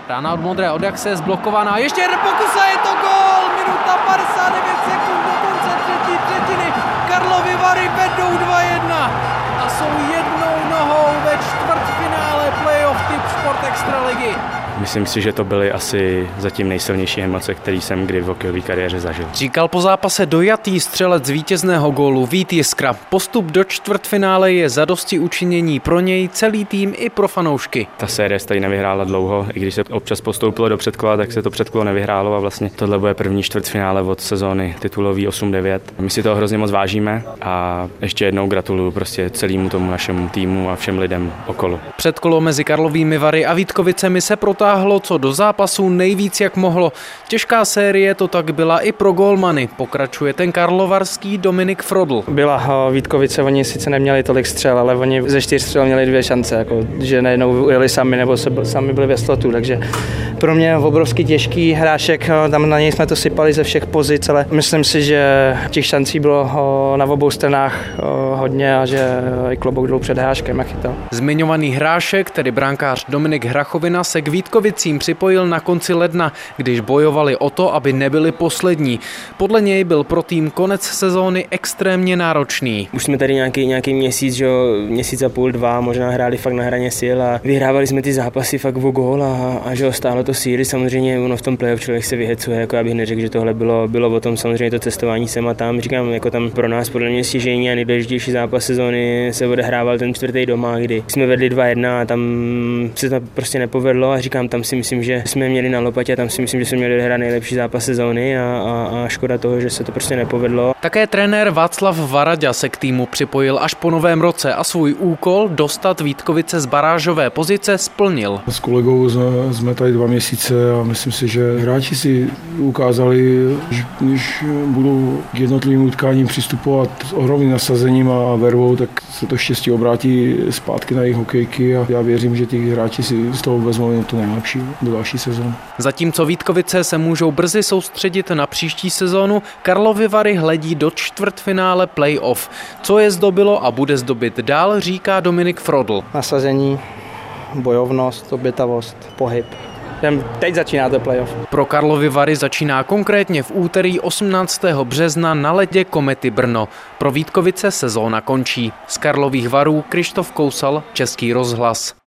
Rána od modré, od Jaxe je zblokovaná. Ještě jeden pokus a je to gól! Minuta 59 sekund do konce třetí třetiny. Karlovy Vary vedou 2-1 a jsou jednou nohou ve čtvrtfinále playoff typ Sport Extraligy. Myslím si, že to byly asi zatím nejsilnější emoce, které jsem kdy v hokejové kariéře zažil. Říkal po zápase dojatý střelec vítězného gólu Vít Jiskra. Postup do čtvrtfinále je zadosti učinění pro něj, celý tým i pro fanoušky. Ta série se tady nevyhrála dlouho, i když se občas postoupilo do předkola, tak se to předkolo nevyhrálo a vlastně tohle bude první čtvrtfinále od sezóny titulový 8-9. My si toho hrozně moc vážíme a ještě jednou gratuluju prostě celému tomu našemu týmu a všem lidem okolo. Předkolo mezi Karlovými Vary a Vítkovicemi se protáhlo co do zápasu nejvíc jak mohlo. Těžká série to tak byla i pro gólmany, pokračuje ten karlovarský Dominik Frodl. Byla Vítkovice, oni sice neměli tolik střel, ale oni ze 4 střel měli 2 šance, jako, že najednou ujeli sami nebo sami byli ve slotu, takže pro mě obrovský těžký hrášek, tam na něj jsme to sypali ze všech pozic, ale myslím si, že těch šancí bylo na obou stranách hodně a že i klobouk dolů před Hráškem a chytal. Zmiňovaný Hrášek, tedy brankář Dominik Hrachovina, se k Vítkovicím připojil na konci ledna, když bojovali o to, aby nebyli poslední. Podle něj byl pro tým konec sezóny extrémně náročný. Už jsme tady nějaký měsíc, že měsíc a půl, 2, možná hráli fakt na hraně sil a vyhrávali jsme ty zápasy fakt o gól a že stálo to síly. Samozřejmě ono v tom playoff člověk se vyhecuje, jako abych neřekl, že tohle bylo o tom samozřejmě to cestování sem a tam. Říkám, jako tam pro nás podle mě stěžejní a nejdůležitější zápas sezóny se odehrával ten čtvrtý doma, kdy jsme vedli 2-1 a tam se to prostě nepovedlo a říkám, tam si myslím, že jsme měli na lopatě a tam si myslím, že jsme měli hrát nejlepší zápas sezóny a škoda toho, že se to prostě nepovedlo. Také trenér Václav Varaďa se k týmu připojil až po novém roce a svůj úkol dostat Vítkovice z barážové pozice splnil. S kolegou jsme tady 2 měsíce a myslím si, že hráči si ukázali, že když budou k jednotlivým utkáním přistupovat s ohromným nasazením a vervou, tak se to štěstí obrátí zpátky na jejich hokejky a já věřím, že ti hráči si z toho vezmou to nejlepší do další sezóny. Zatímco Vítkovice se můžou brzy soustředit na příští sezónu, Karlovy Vary hledí do čtvrtfinále playoff. Co je zdobilo a bude zdobit dál, říká Dominik Frodl. Nasazení, bojovnost, obětavost, pohyb. Teď začíná to playoff. Pro Karlovy Vary začíná konkrétně v úterý 18. března na ledě Komety Brno. Pro Vítkovice sezóna končí. Z Karlových Varů Krištof Kousal, Český rozhlas.